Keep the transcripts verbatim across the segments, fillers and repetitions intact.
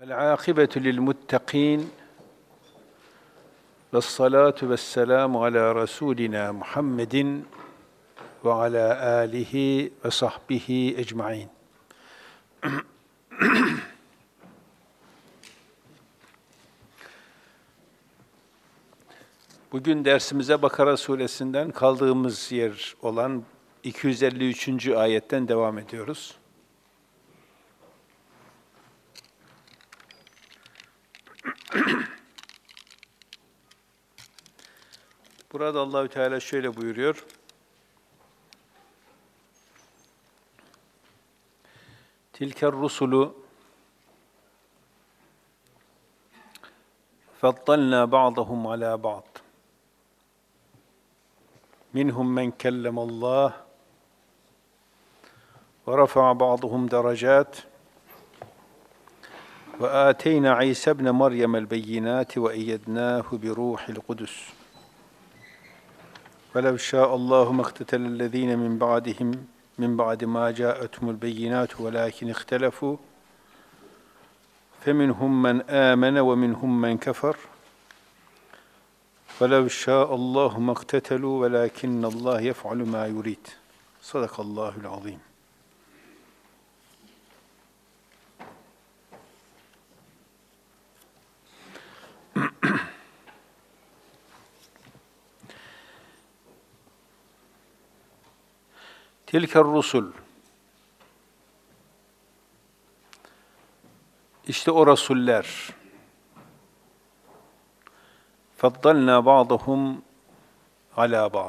El-âkıbetu lil-muttaqîn ve's-salâtu ve's-selâmu alâ rasûlinâ Muhammedin ve alâ âlihi ve sahbihi ecmaîn. Bugün dersimize Bakara suresinden kaldığımız yer olan iki yüz elli üçüncü ayetten devam ediyoruz. Burada Allahü Teala şöyle buyuruyor: Tilker rusulu faddalna ba'dahum ala ba'd. Minhum men kellemallah ve rafa'a ba'dahum derecat ve ateyna İsa ibn Meryem'el beyinati ve eyyednahu bi ruhil kudüs. وَلَوْ شَاءَ اللّٰهُ مَقْتَتَلَ الَّذ۪ينَ مِنْ بَعْدِهِمْ مِنْ بَعْدِ مَا جَاءَتْهُمُ الْبَيِّنَاتُ وَلَٰكِنِ اخْتَلَفُوا فَمِنْهُمْ مَنْ آمَنَ وَمِنْهُمْ مَنْ كَفَرَ وَلَوْ شَاءَ اللّٰهُ مَقْتَتَلُوا وَلَٰكِنَّ اللّٰهَ يَفْعَلُ مَا يُرِيدُ. Sadakallahul azim. Tilker rusul. İşte o rasuller. Faddalna ba'dahum ala ba'd.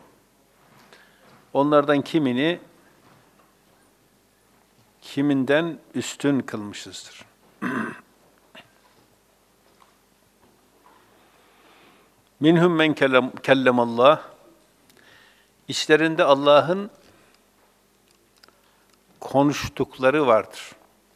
Onlardan kimini kiminden üstün kılmışızdır. Minhum men kellemallah. İçlerinde Allah'ın konuştukları vardır.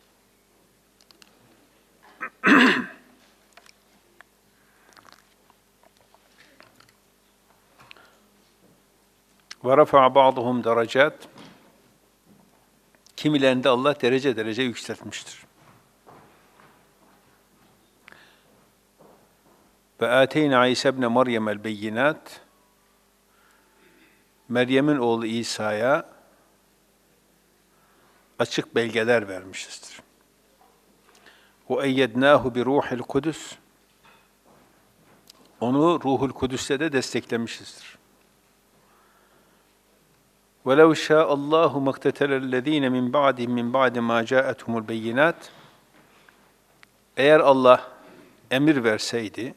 Ve rafa'a ba'duhum derecat. Kimilerinde Allah derece derece yükseltmiştir. Ve ateyna İsa ibn Meryem'el beyinat. Meryem'in oğlu İsa'ya açık belgeler vermişizdir. Ve eyyednahu bi ruhil kudüs. Onu Ruhul Kudüs'le de desteklemişizdir. وَلَوْ شَاءَ اللّٰهُ مَقْتَتَلَ الَّذ۪ينَ مِنْ بَعْدِهِمْ مِنْ بَعْدِ مَا جَاءَتْهُمُ الْبَيِّنَاتِ. Eğer Allah emir verseydi,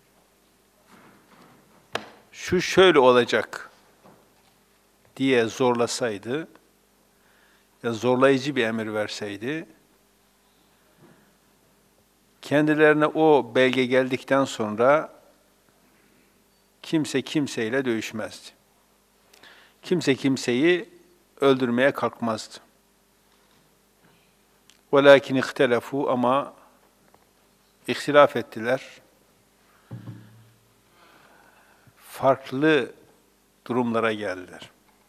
şu şöyle olacak diye zorlasaydı, ya zorlayıcı bir emir verseydi, kendilerine o belge geldikten sonra kimse kimseyle dövüşmezdi. Kimse kimseyi öldürmeye kalkmazdı. وَلَاكِنْ اِخْتَلَفُوا Ama ihtilaf ettiler. Farklı durumlara geldiler.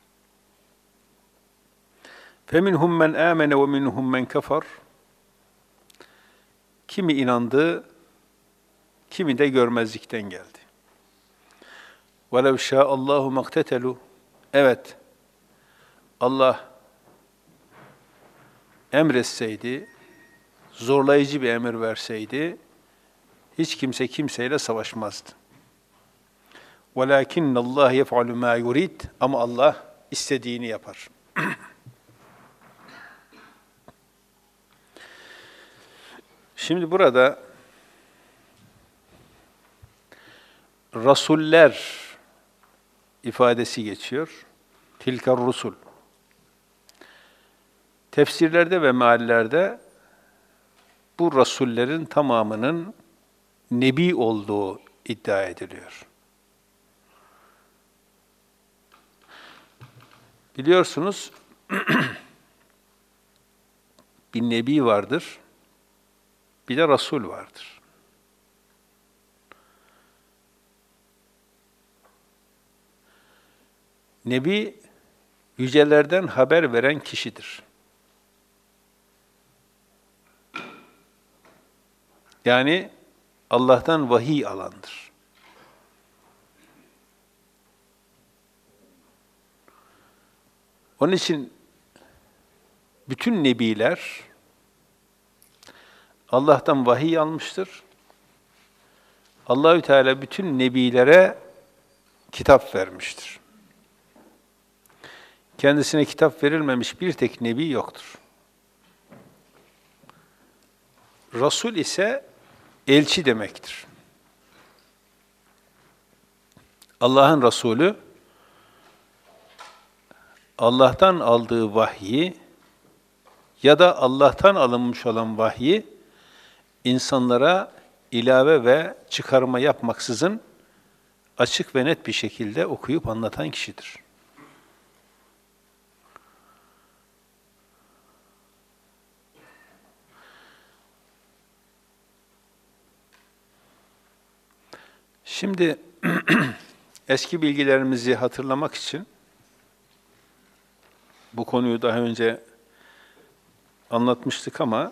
فَمِنْهُمْ مَنْ آمَنَ وَمِنْهُمْ مَنْ كَفَرَ. Kimi inandı, kimi de görmezlikten geldi. وَلَوْ شَاءَ اللّٰهُ مَقْتَتَلُوا. Evet, Allah emretseydi, zorlayıcı bir emir verseydi, hiç kimse kimseyle savaşmazdı. وَلَاكِنَّ اللّٰهَ يَفْعَلُ مَا يُرِيدُ Ama Allah istediğini yapar. Şimdi burada rasuller ifadesi geçiyor. Tilkar rusul. Tefsirlerde ve meallerde bu rasullerin tamamının nebi olduğu iddia ediliyor. Biliyorsunuz bir nebi vardır, bir de rasul vardır. Nebi, yücelerden haber veren kişidir. Yani Allah'tan vahiy alandır. Onun için bütün nebiler Allah'tan vahiy almıştır. Allahü Teala bütün nebilere kitap vermiştir. Kendisine kitap verilmemiş bir tek nebi yoktur. Resul ise elçi demektir. Allah'ın Resulü Allah'tan aldığı vahyi ya da Allah'tan alınmış olan vahyi insanlara ilave ve çıkarma yapmaksızın açık ve net bir şekilde okuyup anlatan kişidir. Şimdi eski bilgilerimizi hatırlamak için bu konuyu daha önce anlatmıştık ama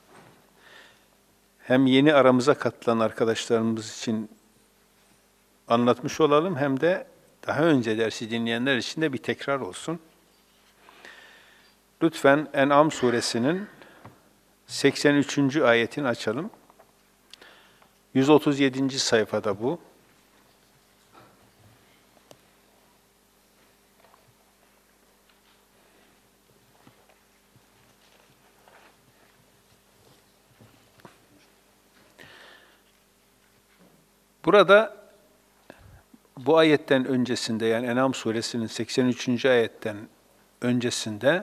hem yeni aramıza katılan arkadaşlarımız için anlatmış olalım hem de daha önce dersi dinleyenler için de bir tekrar olsun. Lütfen En'am suresinin seksen üçüncü ayetini açalım. yüz otuz yedinci sayfada bu. Burada bu ayetten öncesinde yani En'am suresinin seksen üçüncü ayetten öncesinde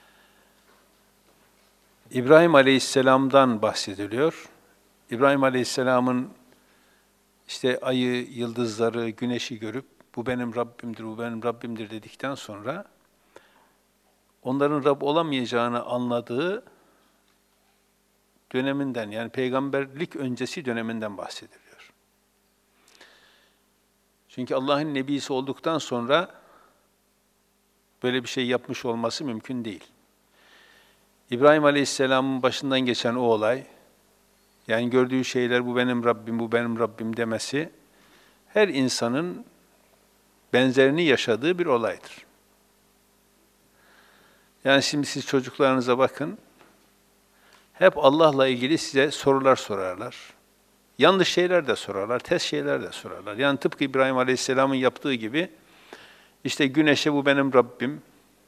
İbrahim Aleyhisselam'dan bahsediliyor. İbrahim Aleyhisselam'ın işte ayı, yıldızları, güneşi görüp bu benim Rabbimdir, bu benim Rabbimdir dedikten sonra onların Rab olamayacağını anladığı döneminden yani peygamberlik öncesi döneminden bahsediliyor. Çünkü Allah'ın nebisi olduktan sonra böyle bir şey yapmış olması mümkün değil. İbrahim Aleyhisselam'ın başından geçen o olay, yani gördüğü şeyler bu benim Rabbim, bu benim Rabbim demesi, her insanın benzerini yaşadığı bir olaydır. Yani şimdi siz çocuklarınıza bakın, hep Allah'la ilgili size sorular sorarlar. Yanlış şeyler de sorarlar, ters şeyler de sorarlar. Yani tıpkı İbrahim Aleyhisselam'ın yaptığı gibi, işte güneşe bu benim Rabbim,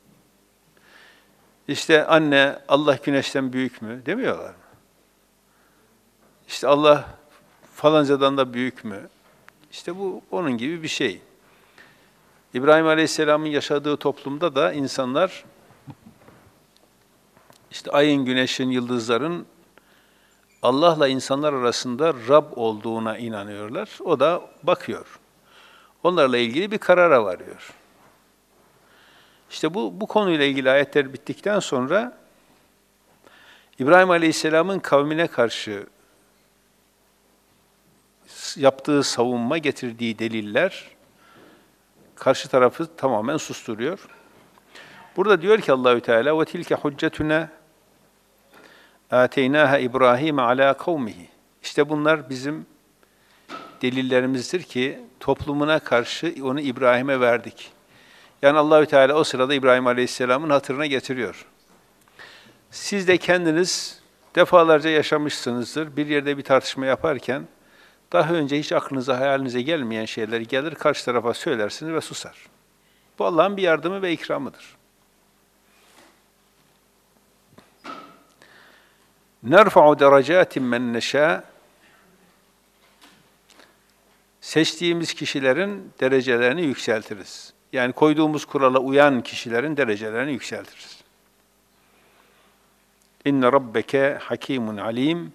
işte anne Allah güneşten büyük mü demiyorlar mı? İşte Allah falancadan da büyük mü? İşte bu onun gibi bir şey. İbrahim Aleyhisselam'ın yaşadığı toplumda da insanlar işte ayın, güneşin, yıldızların Allah'la insanlar arasında Rab olduğuna inanıyorlar. O da bakıyor. Onlarla ilgili bir karara varıyor. İşte bu, bu konuyla ilgili ayetler bittikten sonra İbrahim Aleyhisselam'ın kavmine karşı yaptığı savunma, getirdiği deliller karşı tarafı tamamen susturuyor. Burada diyor ki Allahü Teala ve tilke huccetuna ateynaha İbrahim ala kavmihi. İşte bunlar bizim delillerimizdir ki toplumuna karşı onu İbrahim'e verdik. Yani Allahü Teala o sırada İbrahim Aleyhisselam'ın hatırına getiriyor. Siz de kendiniz defalarca yaşamışsınızdır. Bir yerde bir tartışma yaparken daha önce hiç aklınıza, hayalinize gelmeyen şeyler gelir, karşı tarafa söylersiniz ve susar. Bu Allah'ın bir yardımı ve ikramıdır. نَرْفَعُ دَرَجَاتٍ مَنْ نَشَاءُ Seçtiğimiz kişilerin derecelerini yükseltiriz. Yani koyduğumuz kurala uyan kişilerin derecelerini yükseltiriz. İnne rabbeke hakimun alim.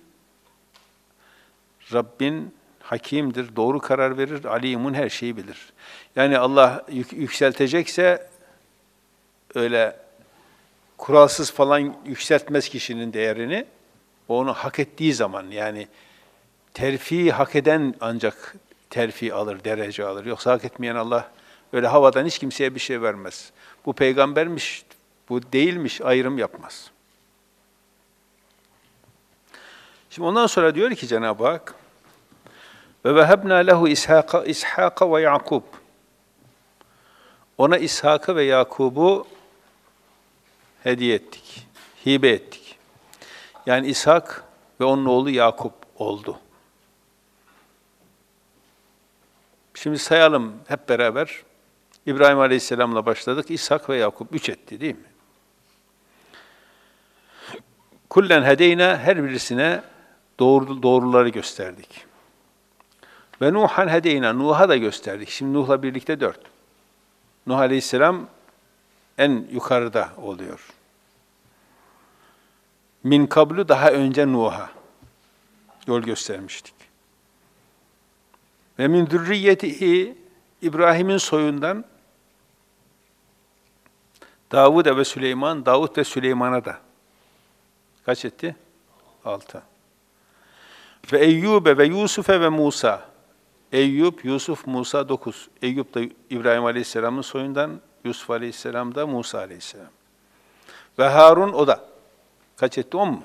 Rabbin hakimdir, doğru karar verir, alimun her şeyi bilir. Yani Allah yük- yükseltecekse öyle kuralsız falan yükseltmez kişinin değerini. O onu hak ettiği zaman yani terfi hak eden ancak terfi alır, derece alır. Yoksa hak etmeyen Allah öyle havadan hiç kimseye bir şey vermez. Bu peygambermiş, bu değilmiş ayrım yapmaz. Şimdi ondan sonra diyor ki Cenab-ı Hak ve vehebna lehu İshaka İshaka ve Yakub. Ona İshak'ı ve Yakub'u hediye ettik. Hibe ettik. Yani İshak ve onun oğlu Yakup oldu. Şimdi sayalım hep beraber. İbrahim Aleyhisselam'la başladık. İshak ve Yakup üç etti değil mi? Kullen hedeyna, her birisine doğru, doğruları gösterdik. Ve Nuhan hedeyna, Nuh'a da gösterdik. Şimdi Nuh'la birlikte dört. Nuh Aleyhisselam en yukarıda oluyor. Min kablu, daha önce Nuh'a yol göstermiştik. Ve min zürriyetihi, İbrahim'in soyundan Davud ve Süleyman, Davud ve Süleyman'a da kaç etti? Altı. Ve Eyyube ve Yusuf'e ve Musa. Eyyub, Yusuf, Musa dokuz. Eyyub da İbrahim Aleyhisselam'ın soyundan, Yusuf Aleyhisselam da Musa Aleyhisselam. Ve Harun, o da kaç etti? On mu?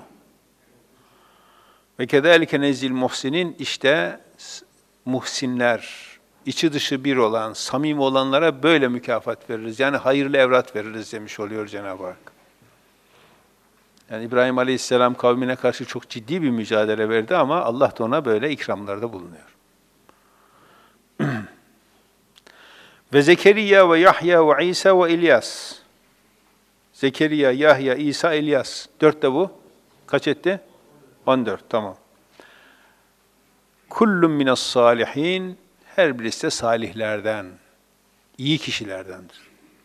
Ve kedâlike nezzil muhsinin, işte muhsinler, içi dışı bir olan, samimi olanlara böyle mükafat veririz. Yani hayırlı evlat veririz demiş oluyor Cenab-ı Hak. Yani İbrahim Aleyhisselam kavmine karşı çok ciddi bir mücadele verdi ama Allah da ona böyle ikramlarda bulunuyor. Ve Zekeriya ve Yahya ve İsa ve İlyas. Zekeriya, Yahya, İsa, İlyas. Dört de bu. Kaç etti? On dört, tamam. Kullun minas salihin. Her birisi de salihlerden, iyi kişilerdendir.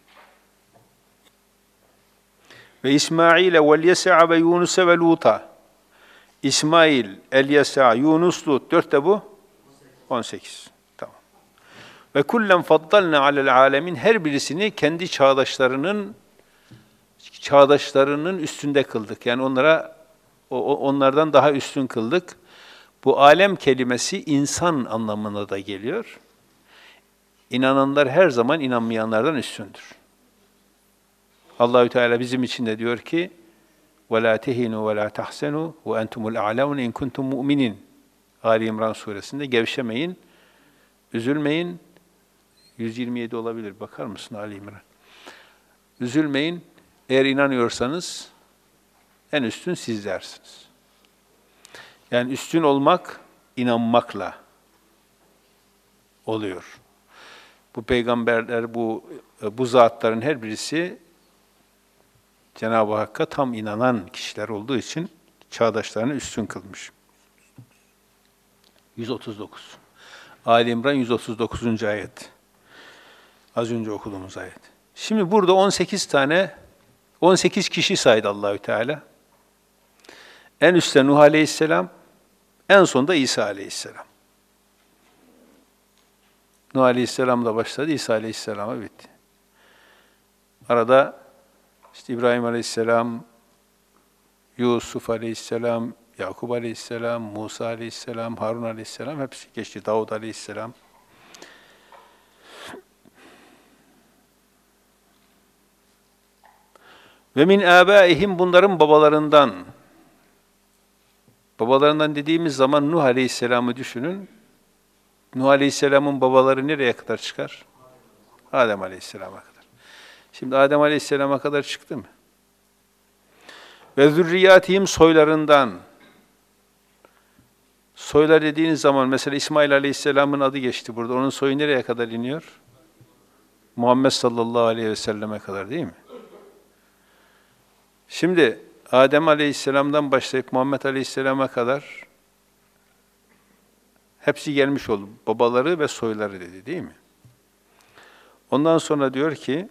Ve İsmail'e vel Yes'a ve Yunus'e ve Lut'a. İsmail, El-Yes'a, Yunus, Lut. Dört de bu? On sekiz. Tamam. Ve kullen faddalna alel alemin. Her birisini kendi çağdaşlarının çağdaşlarının üstünde kıldık. Yani onlara onlardan daha üstün kıldık. Bu alem kelimesi insan anlamına da geliyor. İnananlar her zaman inanmayanlardan üstündür. Allahü Teala bizim için de diyor ki: "Ve la tehinu ve la tahsenu ve entumul a'laun in kuntum mu'minin." Ali İmran suresinde gevşemeyin, üzülmeyin. yüz yirmi yedi olabilir. Bakar mısın Ali İmran? Üzülmeyin. Eğer inanıyorsanız en üstün sizlersiniz. Yani üstün olmak inanmakla oluyor. Bu peygamberler, bu bu zatların her birisi Cenab-ı Hakk'a tam inanan kişiler olduğu için çağdaşlarını üstün kılmış. yüz otuz dokuz. Ali İmran yüz otuz dokuzuncu ayet. Az önce okuduğumuz ayet. Şimdi burada on sekiz tane, on sekiz kişi saydı Allahü Teala. En üstte Nuh Aleyhisselam, en sonda İsa Aleyhisselam. Nuh Aleyhisselam'la başladı, İsa Aleyhisselam'a bitti. Arada işte İbrahim Aleyhisselam, Yusuf Aleyhisselam, Yakup Aleyhisselam, Musa Aleyhisselam, Harun Aleyhisselam hepsi geçti. Davud Aleyhisselam. Ve min âbâihim, bunların babalarından. Babalarından dediğimiz zaman Nuh Aleyhisselam'ı düşünün. Nuh Aleyhisselam'ın babaları nereye kadar çıkar? Adem Aleyhisselam'a kadar. Şimdi Adem Aleyhisselam'a kadar çıktı mı? Ve zürriyatihim, soylarından. Soylar dediğiniz zaman mesela İsmail Aleyhisselam'ın adı geçti burada. Onun soyu nereye kadar iniyor? Muhammed sallallahu aleyhi ve selleme kadar değil mi? Şimdi Adem Aleyhisselam'dan başlayıp Muhammed Aleyhisselam'a kadar hepsi gelmiş oldu. Babaları ve soyları dedi değil mi? Ondan sonra diyor ki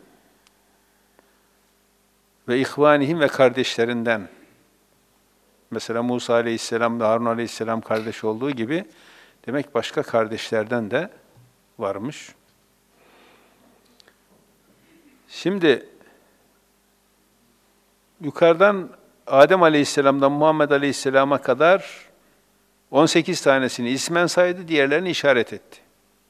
ve ihvanihim, ve kardeşlerinden. Mesela Musa Aleyhisselam ve Harun Aleyhisselam kardeş olduğu gibi demek başka kardeşlerden de varmış. Şimdi yukarıdan Adem Aleyhisselam'dan Muhammed Aleyhisselam'a kadar on sekiz tanesini ismen saydı, diğerlerini işaret etti.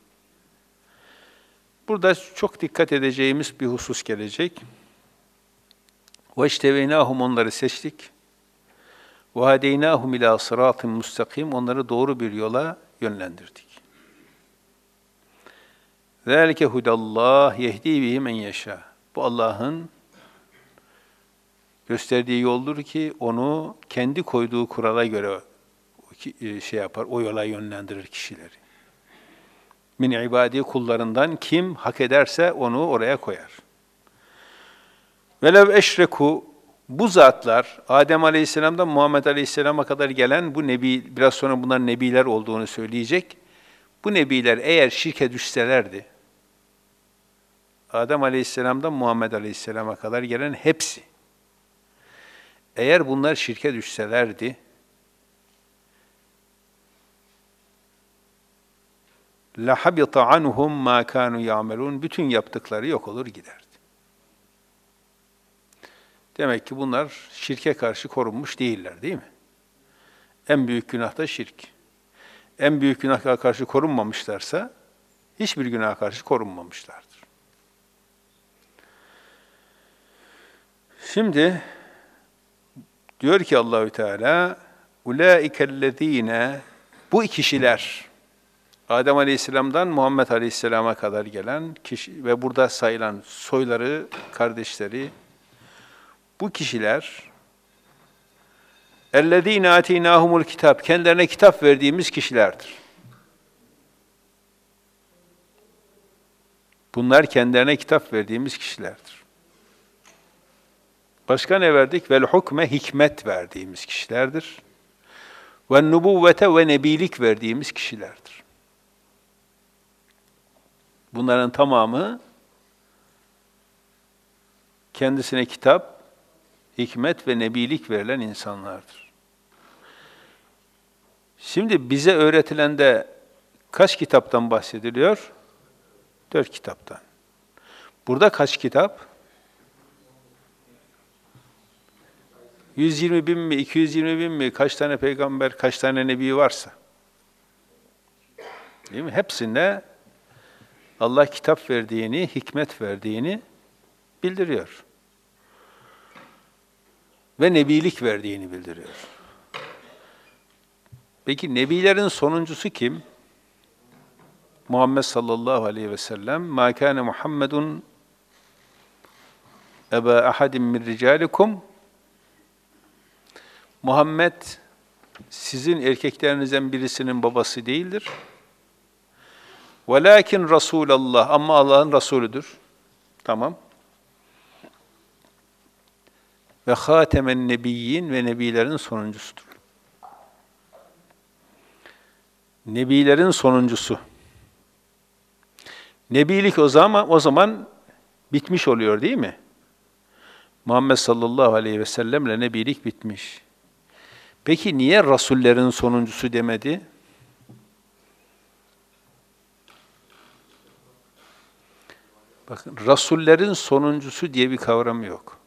Burada çok dikkat edeceğimiz bir husus gelecek. وَاجْتَبَيْنَاهُمْ, onları seçtik. وَهَدَيْنَاهُمْ اِلٰى صِرَاطٍ مُسْتَقِيمٍ Onları doğru bir yola yönlendirdik. ذَٰلِكَ هُدَى اللّٰهِ يَهْدِي بِهِ مَنْ يَشَاءُ Bu Allah'ın gösterdiği yoldur ki onu kendi koyduğu kurala göre şey yapar, o yola yönlendirir kişileri. Min ibadi kullarından kim hak ederse onu oraya koyar. Velev eşreku bu zatlar Adem Aleyhisselam'dan Muhammed Aleyhisselam'a kadar gelen bu nebi, biraz sonra bunlar nebiler olduğunu söyleyecek. Bu nebiler eğer şirke düşselerdi, Adem Aleyhisselam'dan Muhammed Aleyhisselam'a kadar gelen hepsi, eğer bunlar şirke düşselerdi, لَحَبِطَ عَنْهُمْ مَا كَانُوا يَعْمَلُونَ Bütün yaptıkları yok olur giderdi. Demek ki bunlar şirke karşı korunmuş değiller, değil mi? En büyük günah da şirk. En büyük günaha karşı korunmamışlarsa, hiçbir günaha karşı korunmamışlardır. Şimdi diyor ki Allahü Teala, ulaikellezine bu kişiler Adem Aleyhisselam'dan Muhammed Aleyhisselam'a kadar gelen kişi ve burada sayılan soyları, kardeşleri, bu kişiler اَلَّذ۪ينَ اَتِينَاهُمُ kitap kendilerine kitap verdiğimiz kişilerdir. Bunlar kendilerine kitap verdiğimiz kişilerdir. Başka ne verdik? Vel hukme hikmet verdiğimiz kişilerdir. Ve nubuvvete ve nebilik verdiğimiz kişilerdir. Bunların tamamı kendisine kitap, hikmet ve nebilik verilen insanlardır. Şimdi bize öğretilende kaç kitaptan bahsediliyor? Dört kitaptan. Burada kaç kitap? yüz yirmi bin mi, iki yüz yirmi bin mi, kaç tane peygamber, kaç tane nebi varsa. Değil mi? Hepsine Allah kitap verdiğini, hikmet verdiğini bildiriyor. Ve nebilik verdiğini bildiriyor. Peki nebilerin sonuncusu kim? Muhammed sallallahu aleyhi ve sellem. مَا كَانَ مُحَمَّدٌ اَبَا اَحَدٍ مِّنْ رِجَالِكُمْ Muhammed sizin erkeklerinizden birisinin babası değildir. وَلَاكِنْ Resulallah ama Allah'ın Resulüdür. Tamam. Ve hâtemen nebiyyin ve nebilerin sonuncusudur. Nebilerin sonuncusu. Nebilik o zaman o zaman bitmiş oluyor değil mi? Muhammed sallallahu aleyhi ve sellemle nebilik bitmiş. Peki niye rasullerin sonuncusu demedi? Bakın, rasullerin sonuncusu diye bir kavram yok.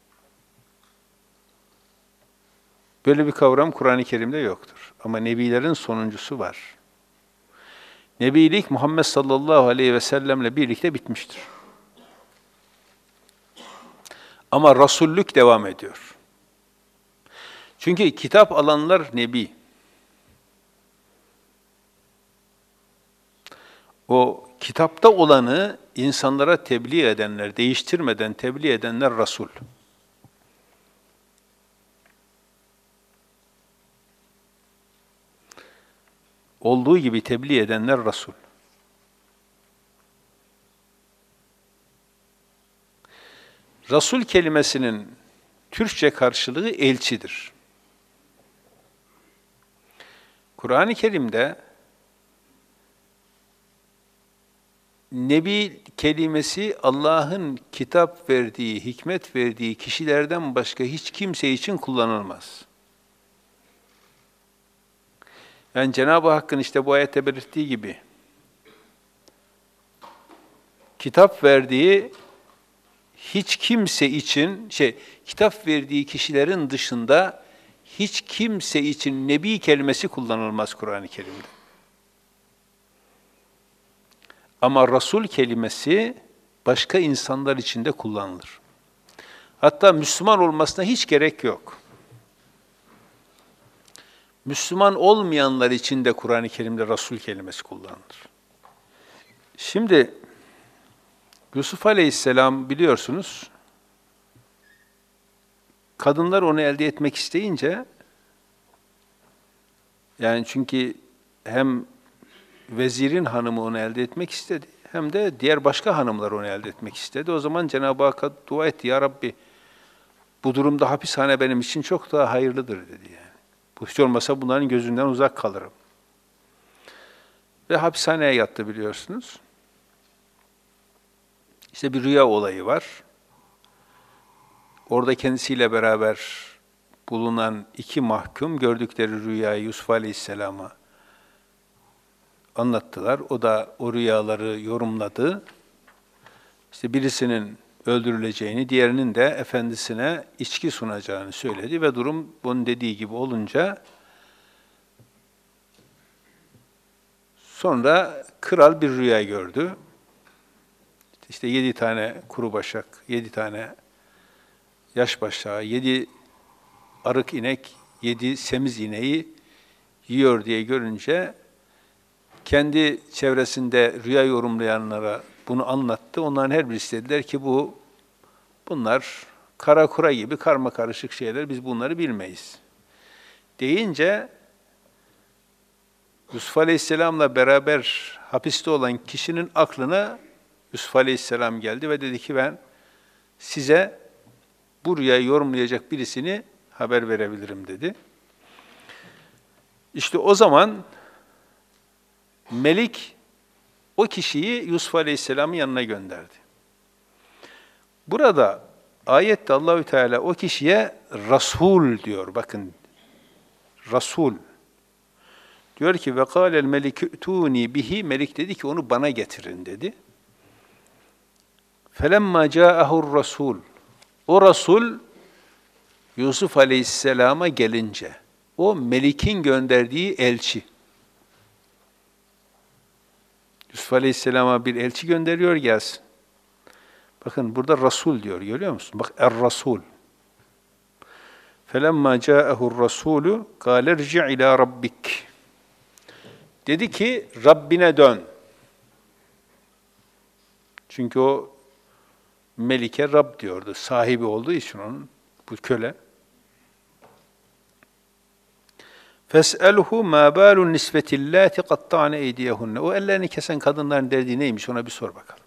Böyle bir kavram Kur'an-ı Kerim'de yoktur. Ama nebilerin sonuncusu var. Nebilik Muhammed sallallahu aleyhi ve sellemle birlikte bitmiştir. Ama rasullük devam ediyor. Çünkü kitap alanlar nebi. O kitapta olanı insanlara tebliğ edenler, değiştirmeden tebliğ edenler rasul. Olduğu gibi tebliğ edenler rasul. Rasul kelimesinin Türkçe karşılığı elçidir. Kur'an-ı Kerim'de Nebi kelimesi Allah'ın kitap verdiği, hikmet verdiği kişilerden başka hiç kimse için kullanılmaz. Yani Cenab-ı Hakk'ın işte bu ayette belirttiği gibi kitap verdiği hiç kimse için, şey, kitap verdiği kişilerin dışında hiç kimse için Nebi kelimesi kullanılmaz Kur'an-ı Kerim'de. Ama Resul kelimesi başka insanlar için de kullanılır. Hatta Müslüman olmasına hiç gerek yok. Müslüman olmayanlar için de Kur'an-ı Kerim'de Resul kelimesi kullanılır. Şimdi Yusuf Aleyhisselam biliyorsunuz, kadınlar onu elde etmek isteyince, yani çünkü hem vezirin hanımı onu elde etmek istedi, hem de diğer başka hanımlar onu elde etmek istedi. O zaman Cenab-ı Hakk'a dua etti, Ya Rabbi, bu durumda hapishane benim için çok daha hayırlıdır dedi yani. Bu hiç olmasa bunların gözünden uzak kalırım. Ve hapishaneye yattı biliyorsunuz. İşte bir rüya olayı var. Orada kendisiyle beraber bulunan iki mahkum gördükleri rüyayı Yusuf Aleyhisselam'a anlattılar. O da o rüyaları yorumladı. İşte birisinin öldürüleceğini, diğerinin de efendisine içki sunacağını söyledi ve durum bunun dediği gibi olunca sonra kral bir rüya gördü. İşte yedi tane kuru başak, yedi tane yaş başağı, yedi arık inek, yedi semiz ineği yiyor diye görünce kendi çevresinde rüya yorumlayanlara bunu anlattı. Onların her birisi dediler ki bu bunlar kara kura gibi karma karışık şeyler, biz bunları bilmeyiz. Deyince Yusuf Aleyhisselam'la beraber hapiste olan kişinin aklına Yusuf Aleyhisselam geldi ve dedi ki ben size bu rüyayı yorumlayacak birisini haber verebilirim dedi. İşte o zaman Melik o kişiyi Yusuf Aleyhisselam'ın yanına gönderdi. Burada ayette Allahü Teala o kişiye Rasul diyor. Bakın Rasul. Diyor ki ve kâlel melikü tûni bihi, Melik dedi ki onu bana getirin dedi. Felemma câehur Rasul. O Rasul Yusuf Aleyhisselam'a gelince o Melik'in gönderdiği elçi. Yusuf Aleyhisselam'a bir elçi gönderiyor gelsin. Bakın burada Rasul diyor, görüyor musun? Bak Er-Rasul. فَلَمَّا جَاءَهُ الرَّسُولُ قَالَ ارْجِعْ اِلَى رَبِّكِ. Dedi ki Rabbine dön. Çünkü o Melik'e Rab diyordu. Sahibi olduğu için onun, bu köle. فَاسْأَلْهُ مَا بَالُ النِّسْبَةِ اللَّاتِ قَطَّعْنَ اَيْدِيَهُنَّ. O ellerini kesen kadınların derdi neymiş, ona bir sor bakalım.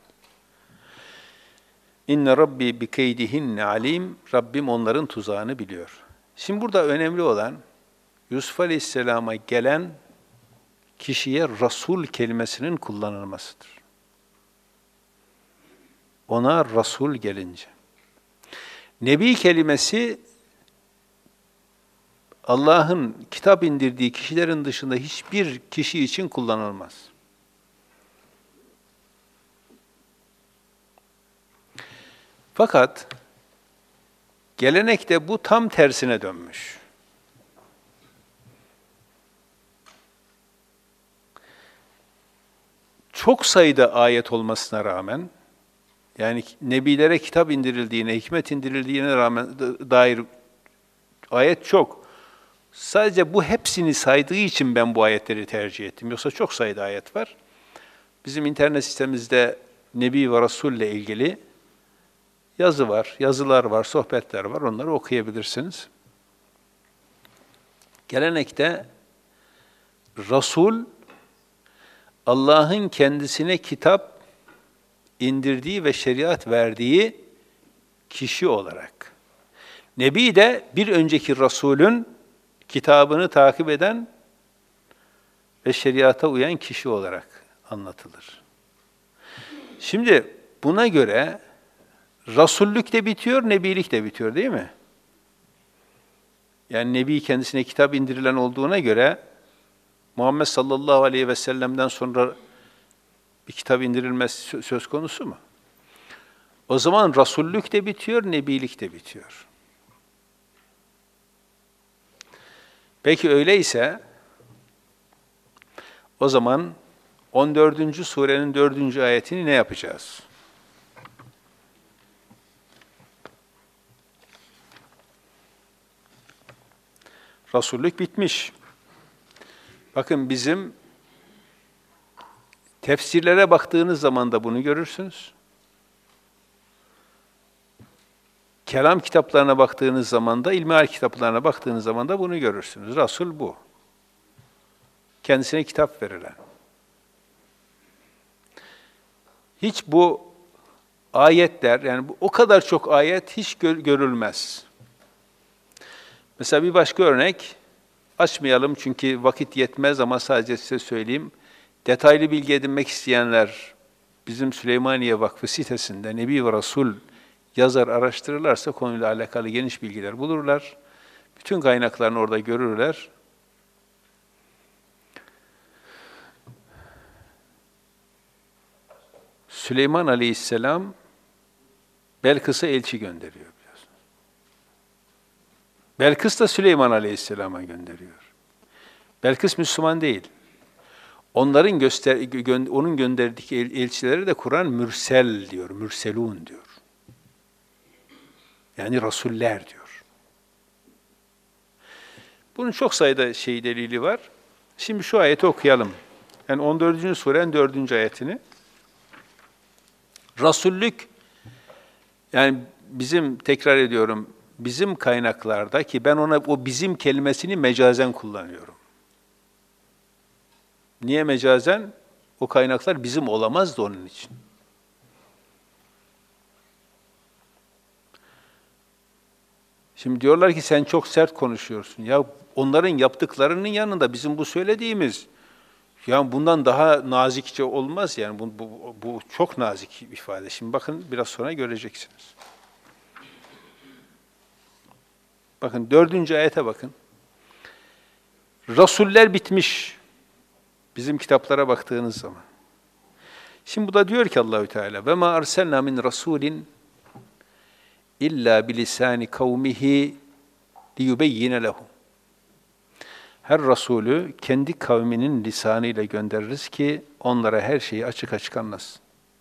İnne Rabbi bi keydihinne alim. Rabbim onların tuzağını biliyor. Şimdi burada önemli olan Yusuf Aleyhisselam'a gelen kişiye Rasul kelimesinin kullanılmasıdır. Ona Rasul gelince. Nebi kelimesi Allah'ın kitap indirdiği kişilerin dışında hiçbir kişi için kullanılmaz. Fakat gelenekte bu tam tersine dönmüş. Çok sayıda ayet olmasına rağmen, yani nebilere kitap indirildiğine, hikmet indirildiğine rağmen dair ayet çok. Sadece bu hepsini saydığı için ben bu ayetleri tercih ettim. Yoksa çok sayıda ayet var. Bizim internet sitemizde Nebi ve Resul ile ilgili yazı var, yazılar var, sohbetler var. Onları okuyabilirsiniz. Gelenekte Resul, Allah'ın kendisine kitap indirdiği ve şeriat verdiği kişi olarak. Nebi de bir önceki Resulün kitabını takip eden ve şeriata uyan kişi olarak anlatılır. Şimdi buna göre Rasullük de bitiyor, Nebilik de bitiyor değil mi? Yani Nebi kendisine kitap indirilen olduğuna göre Muhammed sallallahu aleyhi ve sellem'den sonra bir kitap indirilmesi söz konusu mu? O zaman Rasullük de bitiyor, Nebilik de bitiyor. Peki öyleyse o zaman on dördüncü surenin dördüncü ayetini ne yapacağız? Rasullük bitmiş. Bakın bizim tefsirlere baktığınız zaman da bunu görürsünüz. Kelam kitaplarına baktığınız zaman da, ilmihal kitaplarına baktığınız zaman da bunu görürsünüz. Resul bu. Kendisine kitap verilen. Hiç bu ayetler, yani bu, o kadar çok ayet hiç gör, görülmez. Mesela bir başka örnek, açmayalım çünkü vakit yetmez ama sadece size söyleyeyim. Detaylı bilgi edinmek isteyenler, bizim Süleymaniye Vakfı sitesinde Nebi ve Resul yazar araştırırlarsa konuyla alakalı geniş bilgiler bulurlar. Bütün kaynaklarını orada görürler. Süleyman Aleyhisselam Belkıs'a elçi gönderiyor biliyorsunuz. Belkıs da Süleyman Aleyhisselam'a gönderiyor. Belkıs Müslüman değil. Onların göster gö onun gönderdiği el elçileri de Kur'an mürsel diyor, mürselun diyor. Yani rasuller diyor. Bunun çok sayıda şey delili var. Şimdi şu ayeti okuyalım. Yani on dördüncü surenin dördüncü ayetini. Rasullük, yani bizim, tekrar ediyorum, bizim kaynaklarda ki ben ona o bizim kelimesini mecazen kullanıyorum. Niye mecazen? O kaynaklar bizim olamazdı onun için. Şimdi diyorlar ki sen çok sert konuşuyorsun. Ya onların yaptıklarının yanında bizim bu söylediğimiz, ya bundan daha nazikçe olmaz yani. Bu, bu, bu çok nazik ifade. Şimdi bakın biraz sonra göreceksiniz. Bakın dördüncü ayete bakın. Rasuller bitmiş. Bizim kitaplara baktığınız zaman. Şimdi bu da diyor ki Allahü Teala ve ma arsalna min rasulin illa bilisani kavmihi liyubeyyine lehum. Her Resulü kendi kavminin lisanıyla göndeririz ki onlara her şeyi açık açık anlasın.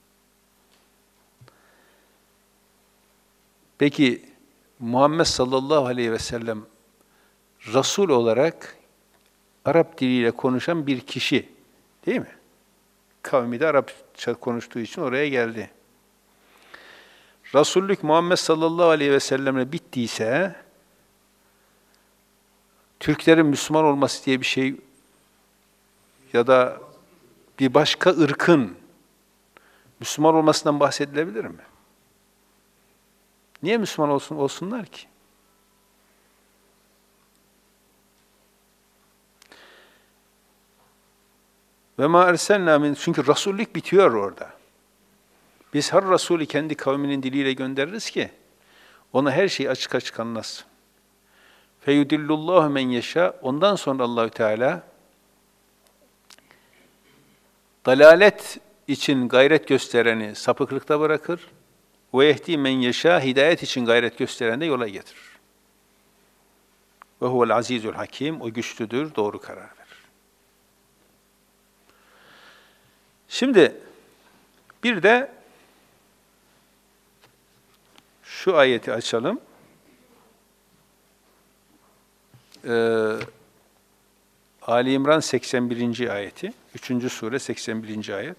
Peki Muhammed sallallahu aleyhi ve sellem Resul olarak Arap diliyle konuşan bir kişi, değil mi? Kavmi de Arapça konuştuğu için oraya geldi. Resullük Muhammed sallallahu aleyhi ve sellem'le bittiyse, Türklerin Müslüman olması diye bir şey ya da bir başka ırkın Müslüman olmasından bahsedilebilir mi? Niye Müslüman olsun olsunlar ki? Ve ma erselna min, çünkü Resullük bitiyor orada. Biz her Resulü kendi kavminin diliyle göndeririz ki ona her şeyi açık açık anlasın. Feyudillullahu men yeşâ. Ondan sonra Allahü Teala dalalet için gayret göstereni sapıklıkta bırakır. Ve yehdi men yeşâ. Hidayet için gayret göstereni de yola getirir. Ve huvel azizul hakim. O güçlüdür, doğru karar verir. Şimdi bir de şu ayeti açalım. Ee, Ali İmran seksen birinci ayeti, üçüncü sure seksen birinci ayet.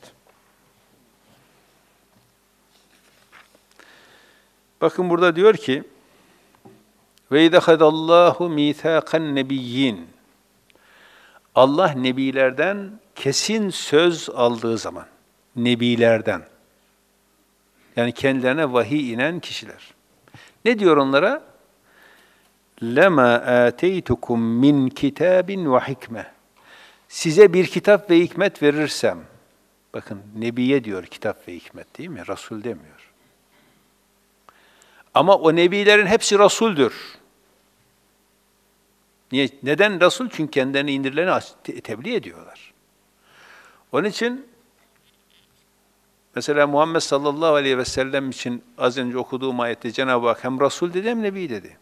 Bakın burada diyor ki: "Ve idahadallahu mithaqan nebiyyin." Allah nebilerden kesin söz aldığı zaman, nebilerden, yani kendilerine vahiy inen kişiler. Ne diyor onlara? "Lema ateytukum min kitabin ve hikme." Size bir kitap ve hikmet verirsem, bakın nebiye diyor kitap ve hikmet, değil mi? Resul demiyor. Ama o nebilerin hepsi Resul'dür. Niye? Neden Resul? Çünkü kendilerine indirileni te tebliğ ediyorlar. Onun için mesela Muhammed sallallahu aleyhi ve sellem için az önce okuduğum ayette Cenab-ı Hak hem Resul dedi hem Nebi dedi.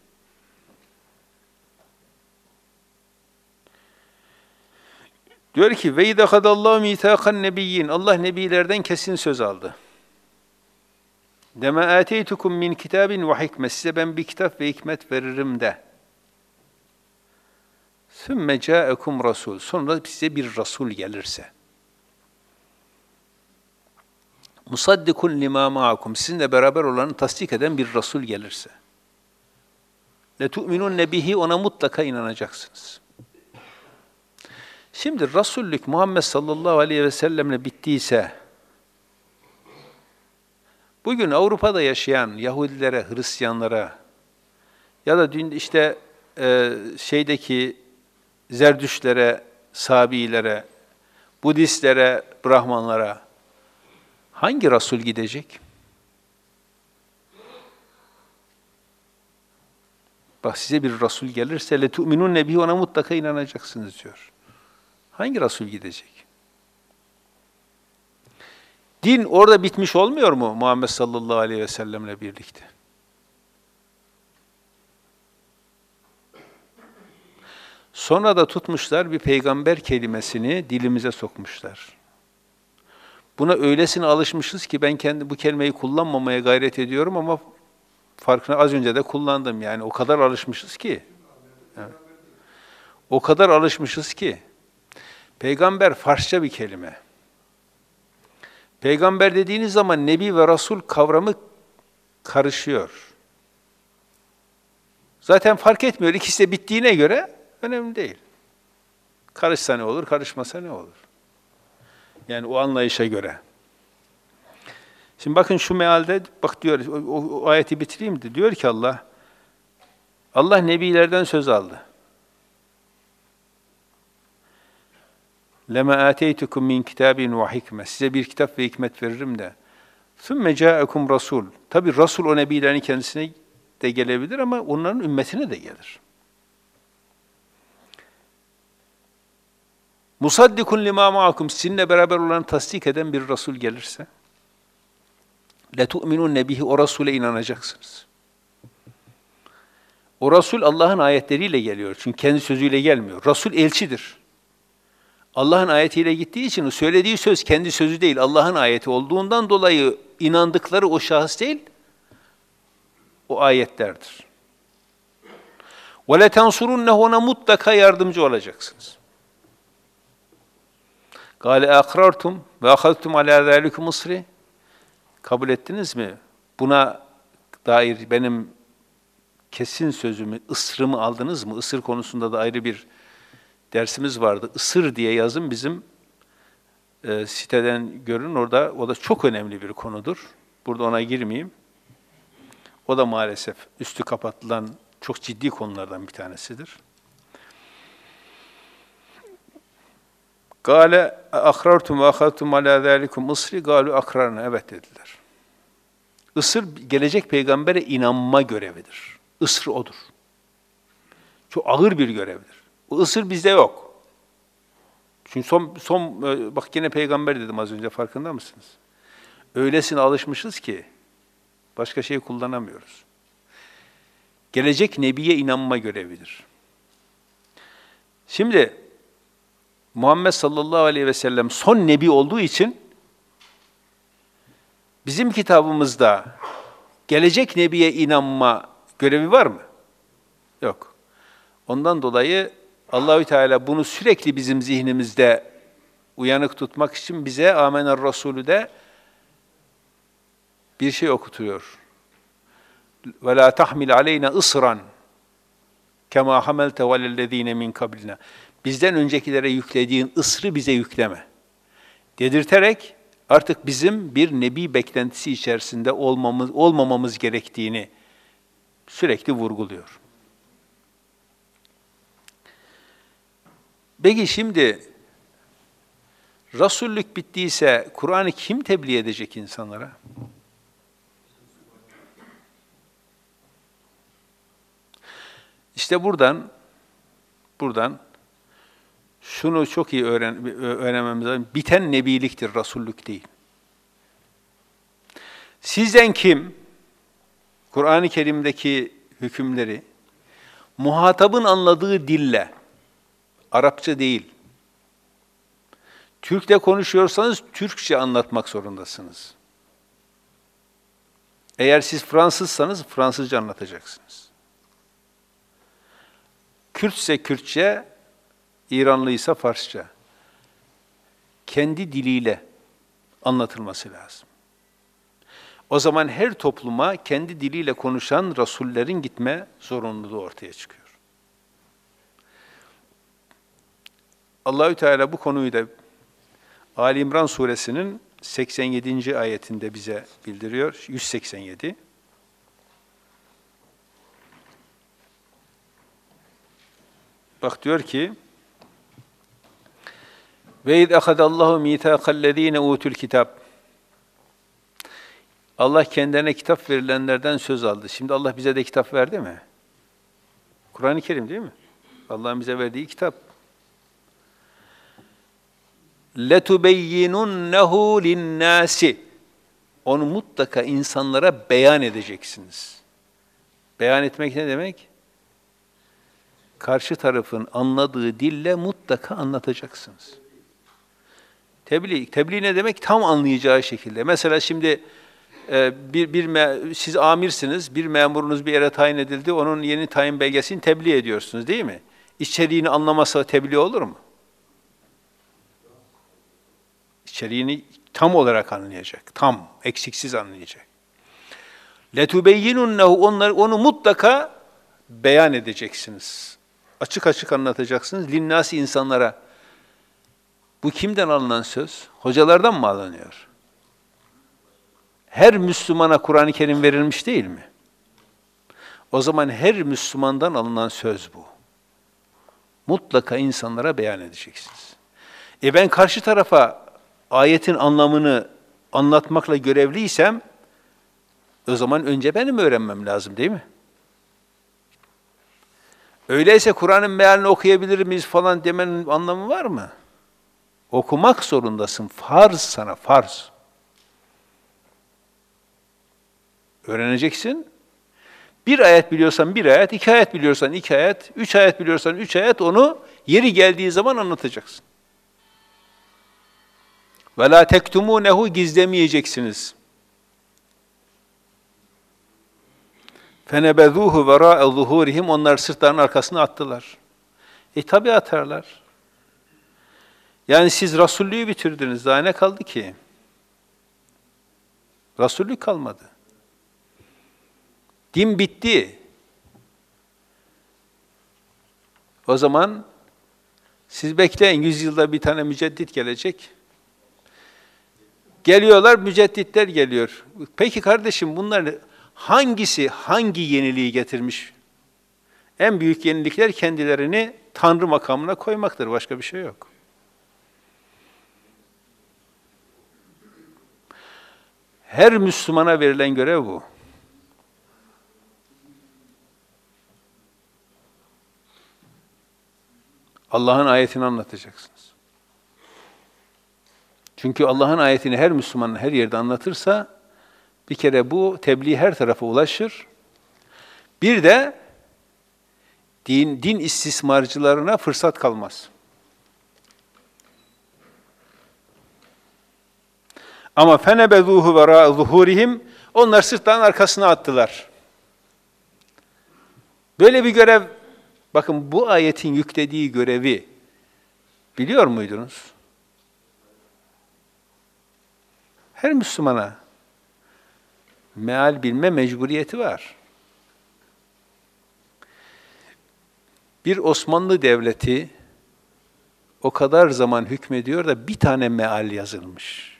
Diyor ki ve idahadallahu mithaqan nebiyyin. Allah nebilerden kesin söz aldı. Deme ateytukum min kitabin ve hikme. Size ben bir kitap ve hikmet veririm de. ثُمَّ جَاءَكُمْ رَسُولٌ Sonra size bir Rasul gelirse. مُصَدِّقٌ لِمَا مَعَكُمْ Sizinle beraber olanı tasdik eden bir Rasul gelirse. لَتُؤْمِنُنَّ bihi Ona mutlaka inanacaksınız. Şimdi Resullük Muhammed sallallahu aleyhi ve sellemle bittiyse, bugün Avrupa'da yaşayan Yahudilere, Hristiyanlara ya da dün işte e, şeydeki Zerdüştlere, Sabiilere, Budistlere, Brahmanlara hangi Resul gidecek? Bak size bir Resul gelirse لَتُؤْمِنُونَ bihi Ona mutlaka inanacaksınız diyor. Hangi Resul gidecek? Din orada bitmiş olmuyor mu Muhammed sallallahu aleyhi ve sellemle birlikte? Sonra da tutmuşlar bir peygamber kelimesini dilimize sokmuşlar. Buna öylesine alışmışız ki ben kendi bu kelimeyi kullanmamaya gayret ediyorum ama farkına az önce de kullandım. Yani o kadar alışmışız ki. Evet. O kadar alışmışız ki. Peygamber Farsça bir kelime. Peygamber dediğiniz zaman Nebi ve Resul kavramı karışıyor. Zaten fark etmiyor. İkisi de bittiğine göre önemli değil. Karışsa ne olur, karışmasa ne olur? Yani o anlayışa göre. Şimdi bakın şu mealde, bak diyor, o, o ayeti bitireyim de, diyor ki Allah, Allah nebilerden söz aldı. لَمَا آتَيْتُكُمْ مِنْ كِتَابٍ وَحِكْمَةٍ Size bir kitap ve hikmet veririm de. ثُمَّ جَاءَكُمْ رَسُولٌ Tabi Resul o nebilerin kendisine de gelebilir ama onların ümmetine de gelir. مُصَدِّقٌ لِمَا مَعَكُمْ Sizinle beraber olanı tasdik eden bir Resul gelirse, لَتُؤْمِنُونَ bihi O Resul'e inanacaksınız. O Resul Allah'ın ayetleriyle geliyor. Çünkü kendi sözüyle gelmiyor. Resul elçidir. Allah'ın ayetiyle gittiği için o söylediği söz kendi sözü değil, Allah'ın ayeti olduğundan dolayı inandıkları o şahıs değil, o ayetlerdir. وَلَتَنْصُرُنَّهُ Ona mutlaka yardımcı olacaksınız. قَالَ اَقْرَرْتُمْ وَاَخَذْتُمْ عَلَى ذَٰلِكُمْ مُصْرِ Kabul ettiniz mi? Buna dair benim kesin sözümü, ısrımı aldınız mı? Isır konusunda da ayrı bir dersimiz vardı. Isır diye yazın bizim e, siteden görün orada. O da çok önemli bir konudur. Burada ona girmeyeyim. O da maalesef üstü kapatılan çok ciddi konulardan bir tanesidir. Gâle akrartum ve akhadtum alâ zâlikum ısri gâlu akrarna. Evet dediler. Isır gelecek peygambere inanma görevidir. Isır odur. Çok ağır bir görevdir. O ısır bizde yok. Çünkü son, son bak yine peygamber dedim az önce, farkında mısınız? Öylesine alışmışız ki başka şey kullanamıyoruz. Gelecek nebiye inanma görevidir. Şimdi Muhammed sallallahu aleyhi ve sellem son nebi olduğu için bizim kitabımızda gelecek nebiye inanma görevi var mı? Yok. Ondan dolayı Allahü Teala bunu sürekli bizim zihnimizde uyanık tutmak için bize Amener Resulü de bir şey okutuyor. Ve la tahmil aleyna ısran kema hamelte velellezine min kablina. Bizden öncekilere yüklediğin ısrı bize yükleme. Dedirterek artık bizim bir nebi beklentisi içerisinde olmamız olmamamız gerektiğini sürekli vurguluyor. Peki şimdi Resullük bittiyse Kur'an'ı kim tebliğ edecek insanlara? İşte buradan buradan şunu çok iyi öğren, öğrenmemiz lazım. Biten nebiliktir, Resullük değil. Sizden kim Kur'an-ı Kerim'deki hükümleri muhatabın anladığı dille, Arapça değil, Türk'te konuşuyorsanız Türkçe anlatmak zorundasınız. Eğer siz Fransızsanız Fransızca anlatacaksınız. Kürtse Kürtçe, İranlıysa Farsça. Kendi diliyle anlatılması lazım. O zaman her topluma kendi diliyle konuşan rasullerin gitme zorunluluğu ortaya çıkıyor. Allahü Teala bu konuyu da Ali İmran suresinin seksen yedinci ayetinde bize bildiriyor. yüz seksen yedi. Bak diyor ki: "Ve iz ahadallahu mîthâkallezîne ûtül kitâb." Allah kendilerine kitap verilenlerden söz aldı. Şimdi Allah bize de kitap verdi mi? Kur'an-ı Kerim değil mi? Allah'ın bize verdiği kitap. لَتُبَيِّنُنَّهُ لِلنَّاسِ Onu mutlaka insanlara beyan edeceksiniz. Beyan etmek ne demek? Karşı tarafın anladığı dille mutlaka anlatacaksınız. Tebliğ, tebliğ ne demek? Tam anlayacağı şekilde. Mesela şimdi e, bir, bir siz amirsiniz, bir memurunuz bir yere tayin edildi, onun yeni tayin belgesini tebliğ ediyorsunuz değil mi? İçeriğini anlamasa tebliğ olur mu? İçeriğini tam olarak anlayacak, tam, eksiksiz anlayacak. لَتُبَيِّنُنَّهُ Onlar onu mutlaka beyan edeceksiniz. Açık açık anlatacaksınız. Linnâsi insanlara. Bu kimden alınan söz? Hocalardan mı alınıyor? Her Müslümana Kur'an-ı Kerim verilmiş değil mi? O zaman her Müslümandan alınan söz bu. Mutlaka insanlara beyan edeceksiniz. E ben karşı tarafa ayetin anlamını anlatmakla görevliysem, o zaman önce benim öğrenmem lazım değil mi? Öyleyse Kur'an'ın mealini okuyabilir miyiz falan demenin anlamı var mı? Okumak zorundasın. Farz sana, farz. Öğreneceksin. Bir ayet biliyorsan bir ayet, iki ayet biliyorsan iki ayet, üç ayet biliyorsan üç ayet, onu yeri geldiği zaman anlatacaksın. وَلَا تَكْتُمُونَهُ Gizlemeyeceksiniz. فَنَبَذُوهُ وَرَاءَ ظُهُورِهِمْ Onlar sırtlarının arkasına attılar. E tabi atarlar. Yani siz Resullüğü bitirdiniz. Daha ne kaldı ki? Resullük kalmadı. Din bitti. O zaman siz bekleyin. Yüzyılda bir tane müceddit gelecek. Geliyorlar, mücedditler geliyor. Peki kardeşim bunlar hangisi hangi yeniliği getirmiş? En büyük yenilikler kendilerini Tanrı makamına koymaktır. Başka bir şey yok. Her Müslümana verilen görev bu. Allah'ın ayetini anlatacaksınız. Çünkü Allah'ın ayetini her Müslüman her yerde anlatırsa, bir kere bu tebliğ her tarafa ulaşır. Bir de din, din istismarcılarına fırsat kalmaz. Ama فَنَبَذُوهُ وَرَاءَ ظُهُورِهِمْ Onlar sırtlarının arkasına attılar. Böyle bir görev, bakın bu ayetin yüklediği görevi biliyor muydunuz? Her Müslümana meal bilme mecburiyeti var. Bir Osmanlı Devleti o kadar zaman hükmediyor da bir tane meal yazılmış.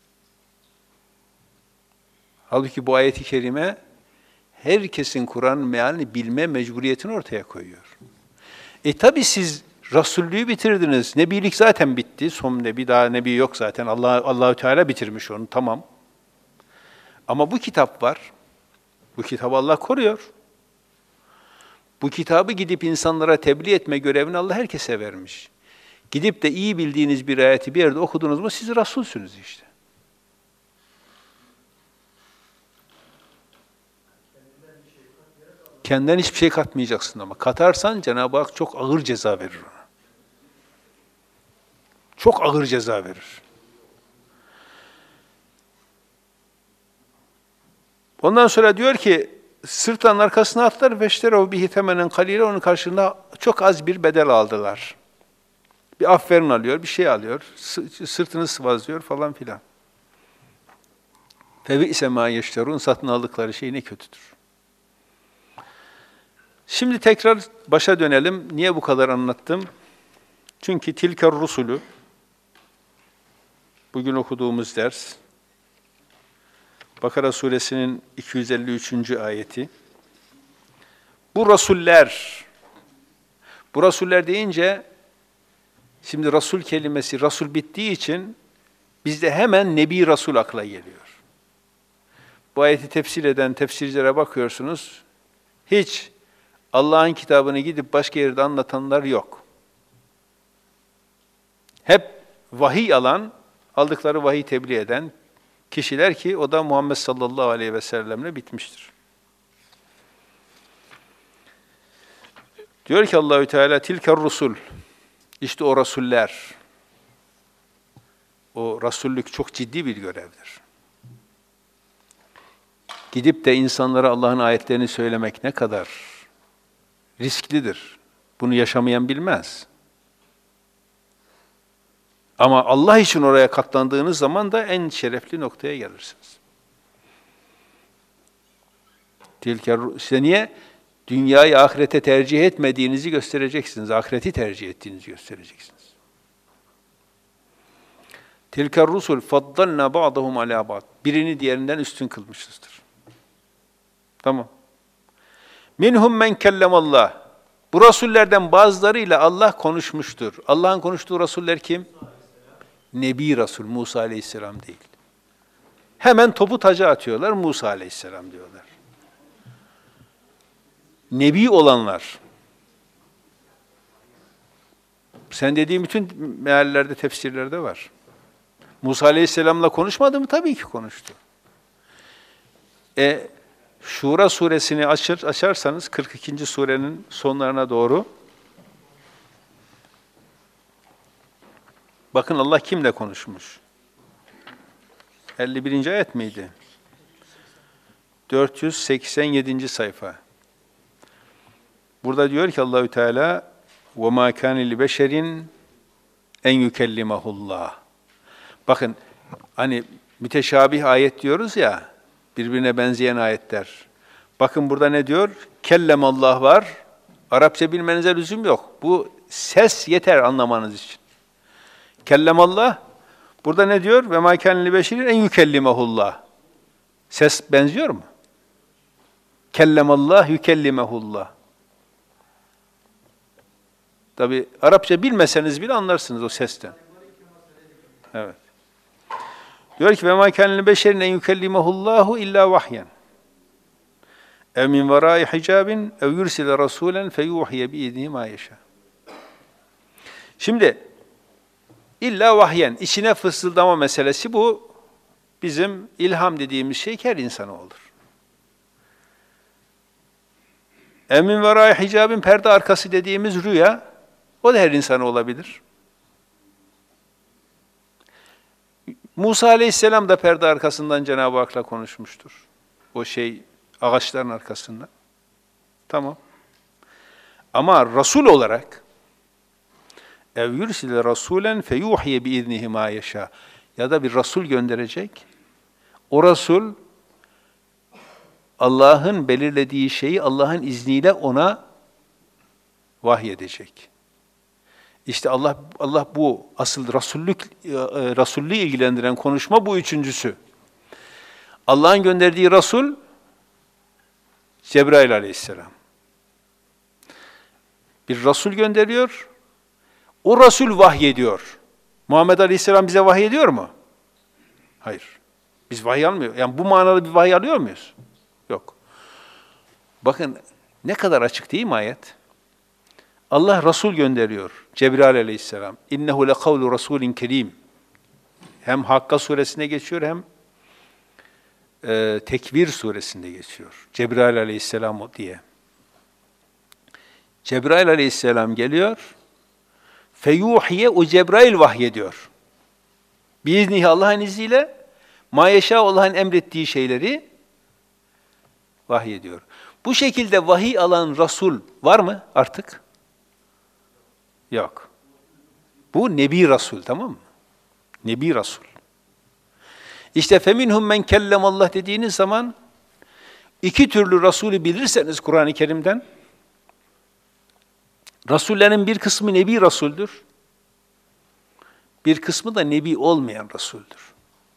Halbuki bu ayet-i kerime herkesin Kur'an mealini bilme mecburiyetini ortaya koyuyor. E tabi siz Resullüğü bitirdiniz. Nebilik zaten bitti. Son nebi, daha nebi yok zaten. Allah Allahü Teala bitirmiş onu, tamam. Ama bu kitap var. Bu kitabı Allah koruyor. Bu kitabı gidip insanlara tebliğ etme görevini Allah herkese vermiş. Gidip de iyi bildiğiniz bir ayeti bir yerde okudunuz mu siz Rasulsünüz işte. Kendinden hiçbir şey katmayacaksın ama. Katarsan Cenab-ı Hak çok ağır ceza verir ona. Çok ağır ceza verir. Ondan sonra diyor ki, sırtlarının arkasına attılar ve işte o bir hitemenen kalile onun karşılığında çok az bir bedel aldılar. Bir aferin alıyor, bir şey alıyor, sırtını sıvazlıyor falan filan. فَبِئْسَ مَا يَشْتَرُونَ Satın aldıkları şey ne kötüdür. Şimdi tekrar başa dönelim. Niye bu kadar anlattım? Çünkü tilker rusulü, bugün okuduğumuz ders, Bakara suresinin iki yüz elli üçüncü ayeti. Bu rasuller, bu rasuller deyince, şimdi rasul kelimesi, rasul bittiği için bizde hemen Nebi Rasul akla geliyor. Bu ayeti tefsir eden tefsircilere bakıyorsunuz, hiç Allah'ın kitabını gidip başka yerde anlatanlar yok. Hep vahiy alan, aldıkları vahiy tebliğ eden kişiler ki o da Muhammed sallallahu aleyhi ve sellem'le bitmiştir. Diyor ki Allahü Teala tilker rusul. İşte o rasuller. O rasullük çok ciddi bir görevdir. Gidip de insanlara Allah'ın ayetlerini söylemek ne kadar risklidir. Bunu yaşamayan bilmez. Ama Allah için oraya katlandığınız zaman da en şerefli noktaya gelirsiniz. Tilker, işte niye? Dünyayı ahirete tercih etmediğinizi göstereceksiniz. Ahireti tercih ettiğinizi göstereceksiniz. Tilker rusul faddalna ba'dahum ala ba'd. Birini diğerinden üstün kılmışızdır. Tamam. Minhum men kellemallah. Bu rasullerden bazılarıyla Allah konuşmuştur. Allah'ın konuştuğu rasuller kim? Nebi Rasul, Musa aleyhisselam değil. Hemen topu taca atıyorlar, Musa aleyhisselam diyorlar. Nebi olanlar. Sen dediğim bütün meallerde, tefsirlerde var. Musa aleyhisselamla konuşmadı mı? Tabii ki konuştu. E, Şura suresini açır, açarsanız kırk ikinci surenin sonlarına doğru bakın Allah kimle konuşmuş? elli birinci ayet miydi? dört yüz seksen yedinci sayfa. Burada diyor ki Allahü Teala وَمَا كَانِ لِبَشَرٍ اَنْ يُكَلِّمَهُ اللّٰهِ Bakın hani müteşabih ayet diyoruz ya, birbirine benzeyen ayetler. Bakın burada ne diyor? Kellemallah var. Arapça bilmenize lüzum yok. Bu ses yeter anlamanız için. Kellemallah. Burada ne diyor? Ve mâ kâne li beşerin en yükellimehullah. Ses benziyor mu? Kellemallah yükellimehullah. Tabi Arapça bilmeseniz bile anlarsınız o sesten. Evet. Diyor ki ve mâ kâne li beşerin en yükellimehullahu illa vahyen. ev min verâi hicabin ev yursile rasûlen feyuhiye bi'idnihi mâ yeşâ. Şimdi illa vahyen, içine fısıldama meselesi bu. Bizim ilham dediğimiz şey her insana olur. ev min verâi hicabin, perde arkası dediğimiz rüya, o da her insana olabilir. Musa aleyhisselam da perde arkasından Cenab-ı Hak'la konuşmuştur. O şey ağaçların arkasında. Tamam. Ama Rasul olarak ev yursile rasulen feyuhiye biiznihi ma yeşâ, ya da bir Rasul gönderecek. O Rasul Allah'ın belirlediği şeyi Allah'ın izniyle ona vahyedecek. İşte Allah Allah bu asıl Rasullük Rasullüğü ilgilendiren konuşma bu üçüncüsü. Allah'ın gönderdiği Rasul Cebrail aleyhisselam. Bir Rasul gönderiyor. O Rasul vahyediyor. Muhammed aleyhisselam bize vahyediyor mu? Hayır. Biz vahiy almıyoruz. Yani bu manada bir vahiy alıyor muyuz? Yok. Bakın ne kadar açık değil mi ayet? Allah Rasul gönderiyor. Cebrail aleyhisselam. İnnehu lekavlu rasulin kerim. Hem Hakka suresinde geçiyor hem e, Tekvir suresinde geçiyor. Cebrail aleyhisselam diye. Cebrail aleyhisselam geliyor. Feyuhiye, o Cebrail vahyediyor. Biiznihi, Allah'ın izniyle ma yeşâ, Allah'ın emrettiği şeyleri vahyediyor. Bu şekilde vahiy alan Rasul var mı artık? Yok. Bu Nebi Rasul, tamam mı? Nebi Rasul. İşte feminhum men kellemallah dediğiniz zaman iki türlü Rasulü bilirseniz Kur'an-ı Kerim'den, Rasullerin bir kısmı Nebi Rasuldür, bir kısmı da Nebi olmayan Rasuldür.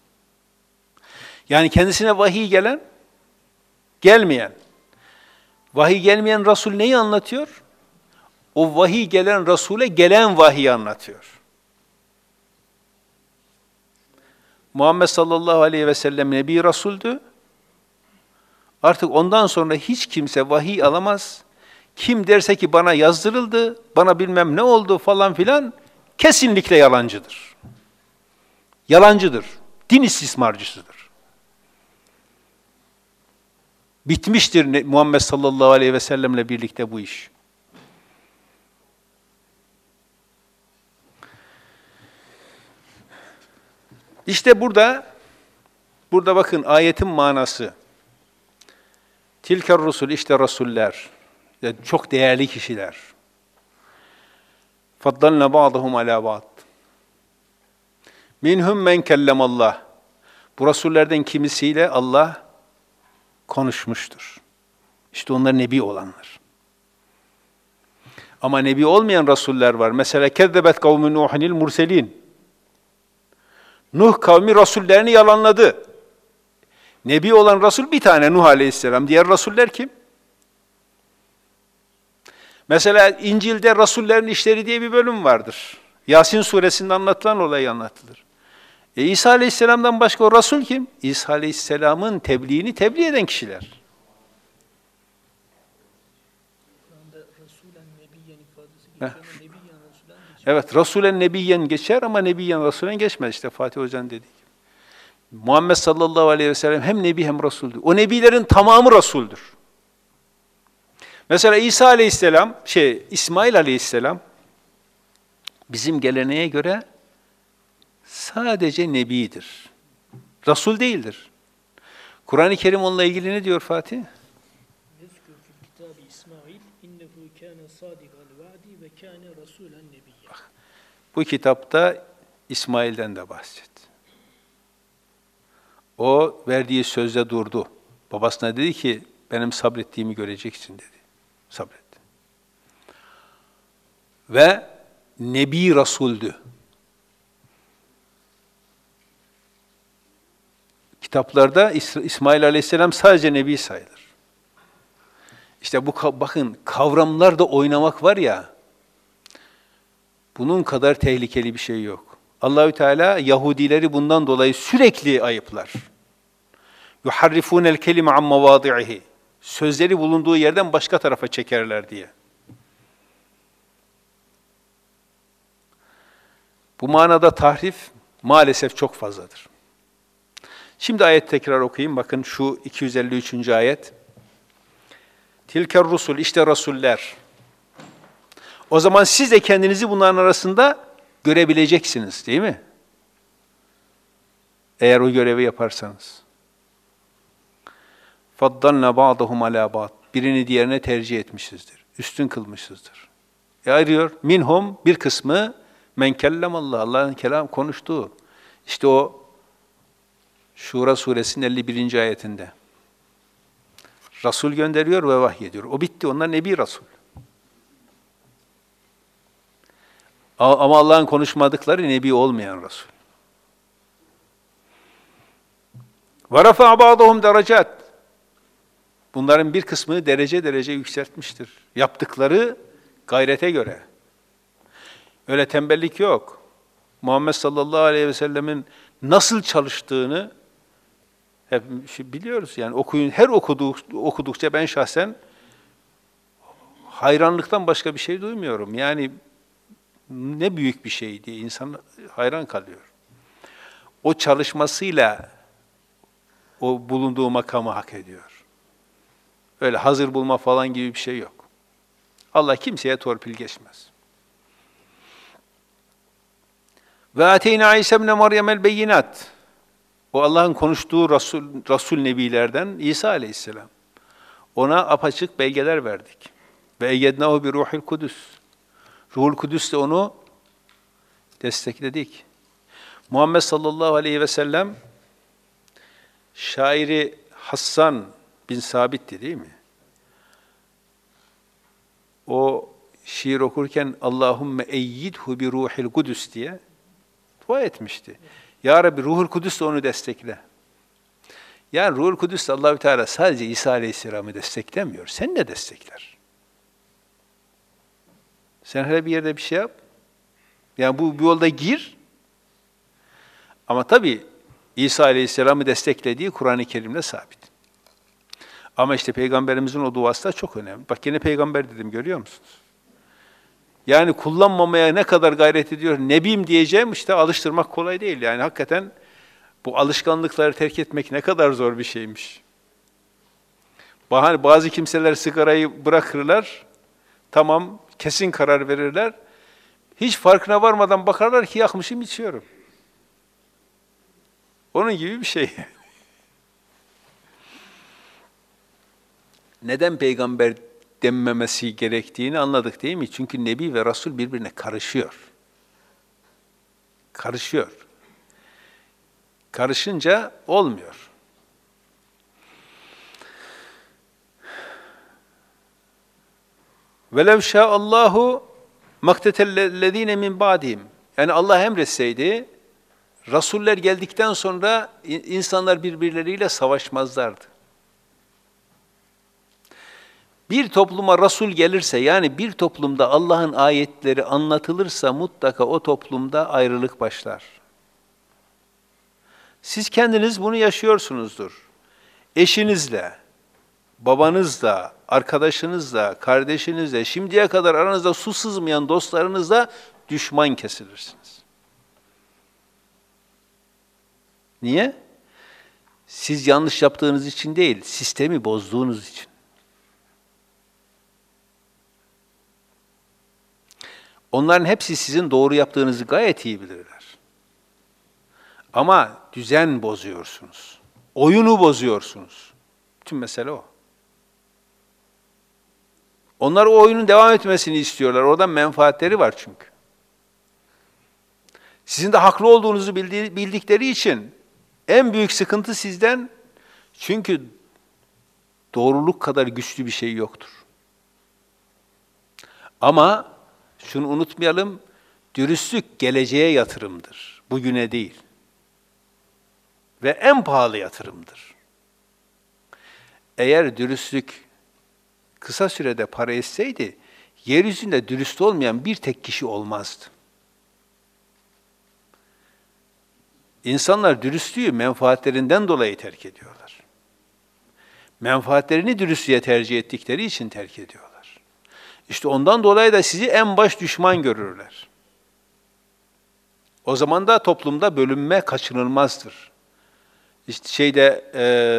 Yani kendisine vahiy gelen, gelmeyen. Vahiy gelmeyen Rasul neyi anlatıyor? O vahiy gelen Rasule gelen vahiy anlatıyor. Muhammed sallallahu aleyhi ve sellem Nebi Rasuldü. Artık ondan sonra hiç kimse vahiy alamaz. Kim derse ki bana yazdırıldı, bana bilmem ne oldu falan filan, kesinlikle yalancıdır. Yalancıdır. Din istismarcısıdır. Bitmiştir Muhammed sallallahu aleyhi ve sellemle birlikte bu iş. İşte burada, burada bakın ayetin manası. Tilker rusul, işte rasuller, yani çok değerli kişiler. Faddalna ba'dahum ala ba'd. Minhum men kellemallah. Bu rasullerden kimisiyle Allah konuşmuştur. İşte onlar nebi olanlar. Ama nebi olmayan rasuller var. Mesela kezzebet kavmi Nuh'nil murselin. Nuh kavmi rasullerini yalanladı. Nebi olan Rasul bir tane Nuh Aleyhisselam. Diğer Rasuller kim? Mesela İncil'de Rasullerin işleri diye bir bölüm vardır. Yasin suresinde anlatılan olayı anlatılır. E İsa Aleyhisselam'dan başka o Rasul kim? İsa Aleyhisselam'ın tebliğini tebliğ eden kişiler. Evet, Rasulen Nebiyyen geçer ama Nebiyyen Rasulen geçmez. İşte Fatih Hoca'nın dediği gibi. Muhammed sallallahu aleyhi ve sellem hem Nebi hem Resul'dür. O Nebilerin tamamı Resul'dür. Mesela İsa aleyhisselam, şey İsmail aleyhisselam bizim geleneğe göre sadece Nebidir. Resul değildir. Kur'an-ı Kerim onunla ilgili ne diyor Fatih? Bu kitapta İsmail'den de bahset. O verdiği sözde durdu. Babasına dedi ki, benim sabrettiğimi göreceksin dedi. Sabret. Ve Nebi Rasuldü. Kitaplarda İsmail Aleyhisselam sadece Nebi sayılır. İşte bu bakın kavramlarda oynamak var ya, bunun kadar tehlikeli bir şey yok. Allahü Teala Yahudileri bundan dolayı sürekli ayıplar. Yuharrifunel kelime an mevadi'ihi. Sözleri bulunduğu yerden başka tarafa çekerler diye. Bu manada tahrif maalesef çok fazladır. Şimdi ayet tekrar okuyayım. Bakın şu iki yüz elli üçüncü ayet. Tilker rusul, işte rasuller. O zaman siz de kendinizi bunların arasında görebileceksiniz, değil mi? Eğer o görevi yaparsanız. Faddalna ba'dahum ala ba'd. Birini diğerine tercih etmişizdir. Üstün kılmışızdır. E ayırıyor. Minhum, bir kısmı men kellemallah. Allah'ın kelam konuştuğu. İşte o Şura suresinin elli birinci ayetinde. Rasul gönderiyor ve vahyediyor. O bitti. Onlar Nebi Rasul. Ama Allah'ın konuşmadıkları Nebi olmayan Rasul. وَرَفَعَ بَعْضَهُمْ دَرَجَاتٍ. Bunların bir kısmını derece derece yükseltmiştir. Yaptıkları gayrete göre. Öyle tembellik yok. Muhammed sallallahu aleyhi ve sellemin nasıl çalıştığını hep biliyoruz. Yani okuyun, her okuduk, okudukça ben şahsen hayranlıktan başka bir şey duymuyorum. Yani ne büyük bir şey diye insan hayran kalıyor. O çalışmasıyla o bulunduğu makamı hak ediyor. Öyle hazır bulma falan gibi bir şey yok. Allah kimseye torpil geçmez. Ve ateyna İsa ibn Meryem'el beyinat. O Allah'ın konuştuğu Rasul, Rasul Nebilerden İsa aleyhisselam. Ona apaçık belgeler verdik. Ve eyyednahu bi ruhil kudüs. Ruhul Kudüs de onu Destekledik. Muhammed sallallahu aleyhi ve sellem şairi Hassan bin Sabit'ti değil mi? O şiir okurken Allahümme eyyidhu bi ruhil kudüs diye dua etmişti. Ya Rabbi Ruhul Kudüs de onu destekle. Yani Ruhul Kudüs de Allahü Teala sadece İsa Aleyhisselam'ı desteklemiyor. Sen de destekler. Sen hele bir yerde bir şey yap. Yani bu, bu yolda gir. Ama tabii İsa Aleyhisselam'ı desteklediği Kur'an-ı Kerim'de sabit. Ama işte Peygamberimizin o duası da çok önemli. Bak yine peygamber dedim, görüyor musunuz? Yani kullanmamaya ne kadar gayret ediyor. Nebiyim diyeceğim, işte alıştırmak kolay değil. Yani hakikaten bu alışkanlıkları terk etmek ne kadar zor bir şeymiş. Bazı kimseler sigarayı bırakırlar, tamam kesin karar verirler. Hiç farkına varmadan bakarlar ki yakmışım, içiyorum. Onun gibi bir şey. Neden peygamber denmemesi gerektiğini anladık değil mi? Çünkü Nebi ve Resul birbirine karışıyor. Karışıyor. Karışınca olmuyor. وَلَوْ شَاءَ اللّٰهُ مَقْتَتَلَّذ۪ينَ مِنْ بَعْدِهِمْ. Yani Allah emretseydi, Rasuller geldikten sonra insanlar birbirleriyle savaşmazlardı. Bir topluma Resul gelirse, yani bir toplumda Allah'ın ayetleri anlatılırsa mutlaka o toplumda ayrılık başlar. Siz kendiniz bunu yaşıyorsunuzdur. Eşinizle, babanızla, arkadaşınızla, kardeşinizle, şimdiye kadar aranızda su sızmayan dostlarınızla düşman kesilirsiniz. Niye? Siz yanlış yaptığınız için değil, sistemi bozduğunuz için. Onların hepsi sizin doğru yaptığınızı gayet iyi bilirler. Ama düzen bozuyorsunuz. Oyunu bozuyorsunuz. Tüm mesele o. Onlar o oyunun devam etmesini istiyorlar. Oradan menfaatleri var çünkü. Sizin de haklı olduğunuzu bildiği, bildikleri için en büyük sıkıntı sizden, çünkü doğruluk kadar güçlü bir şey yoktur. Ama şunu unutmayalım, dürüstlük geleceğe yatırımdır, bugüne değil. Ve en pahalı yatırımdır. Eğer dürüstlük kısa sürede para etseydi, yeryüzünde dürüst olmayan bir tek kişi olmazdı. İnsanlar dürüstlüğü menfaatlerinden dolayı terk ediyorlar. Menfaatlerini dürüstlüğe tercih ettikleri için terk ediyorlar. İşte ondan dolayı da sizi en baş düşman görürler. O zaman da toplumda bölünme kaçınılmazdır. İşte şeyde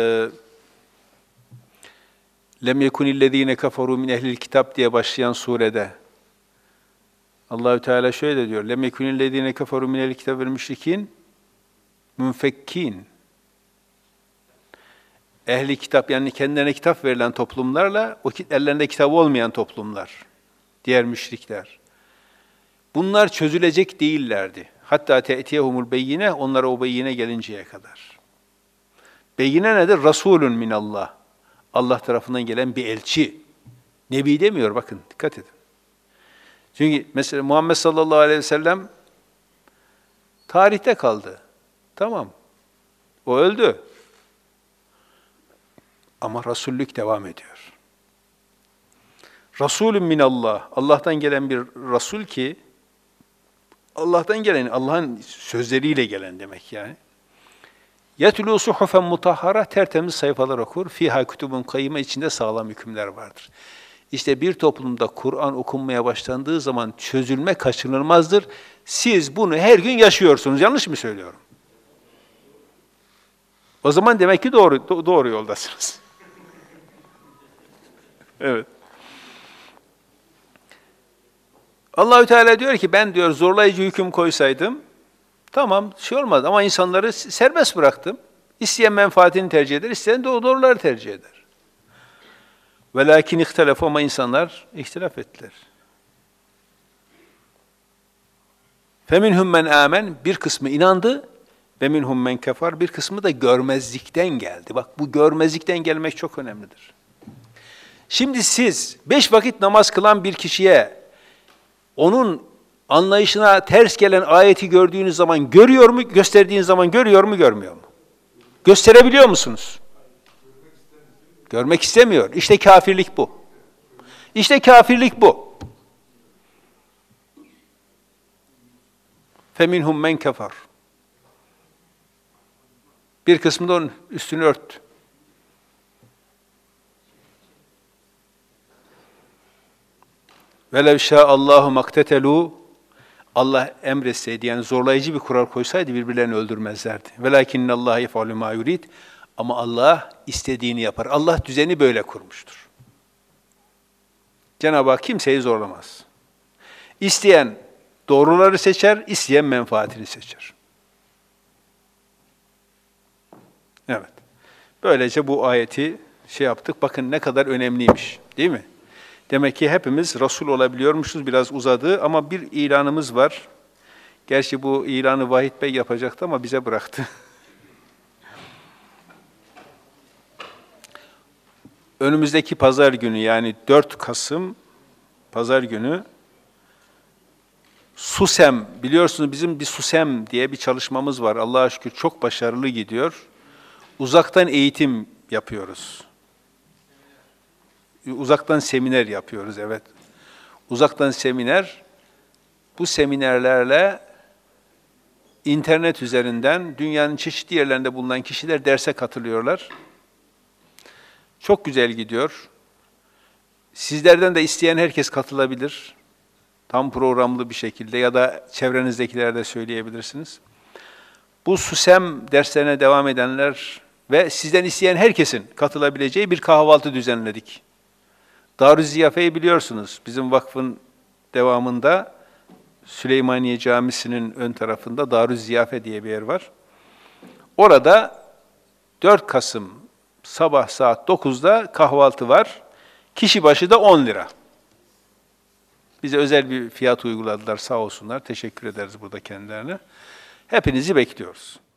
lem yekunillezine keferu min ehlil kitap diye başlayan surede Allahü Teala şöyle diyor: lem yekunillezine keferu min ehlil kitap vel müşrikin münfekkin. Ehli kitap, yani kendilerine kitap verilen toplumlarla o ellerinde kitabı olmayan toplumlar, diğer müşrikler. Bunlar çözülecek değillerdi. Hatta te'tiyehumul beyine, onlara o beyine gelinceye kadar. Beyine nedir? Rasulun minallah. Allah tarafından gelen bir elçi. Nebi demiyor, bakın dikkat edin. Çünkü mesela Muhammed sallallahu aleyhi ve sellem tarihte kaldı. Tamam. O öldü. Ama Resullük devam ediyor. Resulün minallah. Allah'tan gelen bir Resul ki, Allah'tan gelen, Allah'ın sözleriyle gelen demek yani. يَتْلُوا صُحُفًا مُطَهَّرَةً, tertemiz sayfalar okur. فِيهَا كُتُبٌ قَيِّمَةً, içinde sağlam hükümler vardır. İşte bir toplumda Kur'an okunmaya başlandığı zaman çözülme kaçınılmazdır. Siz bunu her gün yaşıyorsunuz. Yanlış mı söylüyorum? O zaman demek ki doğru do- doğru yoldasınız. Evet. Allahü Teala diyor ki, ben diyor zorlayıcı hüküm koysaydım, tamam şey olmaz ama insanları serbest bıraktım. İsteyen menfaatini tercih eder, isteyen de o doğruları tercih eder. Velakin ihtilaf, ama insanlar ihtilaf ettiler. Feminhum men amen, bir kısmı inandı ve minhum men kefar, bir kısmı da görmezlikten geldi. Bak bu görmezlikten gelmek çok önemlidir. Şimdi siz beş vakit namaz kılan bir kişiye onun anlayışına ters gelen ayeti gördüğünüz zaman görüyor mu, gösterdiğiniz zaman görüyor mu, görmüyor mu? Gösterebiliyor musunuz? Görmek istemiyor. İşte kafirlik bu. İşte kafirlik bu. Feminhum men kefar. Bir kısmı da onun üstünü örttü. Velev şâ'allâhu maktetelû, Allah emretseydi, yani zorlayıcı bir kural koysaydı birbirlerini öldürmezlerdi. Velâkinnallâhe yef'alû mâ yurid. Ama Allah istediğini yapar. Allah düzeni böyle kurmuştur. Cenab-ı Hak kimseyi zorlamaz. İsteyen doğruları seçer, isteyen menfaatini seçer. Evet. Böylece bu ayeti şey yaptık. Bakın ne kadar önemliymiş, değil mi? Demek ki hepimiz Resul olabiliyormuşuz. Biraz uzadı ama bir ilanımız var. Gerçi bu ilanı Vahit Bey yapacaktı ama bize bıraktı. Önümüzdeki pazar günü, yani dört Kasım pazar günü SUSEM, biliyorsunuz bizim bir SUSEM diye bir çalışmamız var. Allah'a şükür çok başarılı gidiyor. Uzaktan eğitim yapıyoruz. Uzaktan seminer yapıyoruz, evet. Uzaktan seminer, bu seminerlerle internet üzerinden dünyanın çeşitli yerlerinde bulunan kişiler derse katılıyorlar. Çok güzel gidiyor. Sizlerden de isteyen herkes katılabilir. Tam programlı bir şekilde ya da çevrenizdekilere de söyleyebilirsiniz. Bu SUSEM derslerine devam edenler ve sizden isteyen herkesin katılabileceği bir kahvaltı düzenledik. Darü Ziyafe'yi biliyorsunuz. Bizim vakfın devamında Süleymaniye Camisi'nin ön tarafında Darü Ziyafe diye bir yer var. Orada dört Kasım sabah saat dokuzda kahvaltı var. Kişi başı da on lira. Bize özel bir fiyat uyguladılar, sağ olsunlar. Teşekkür ederiz burada kendilerine. Hepinizi bekliyoruz.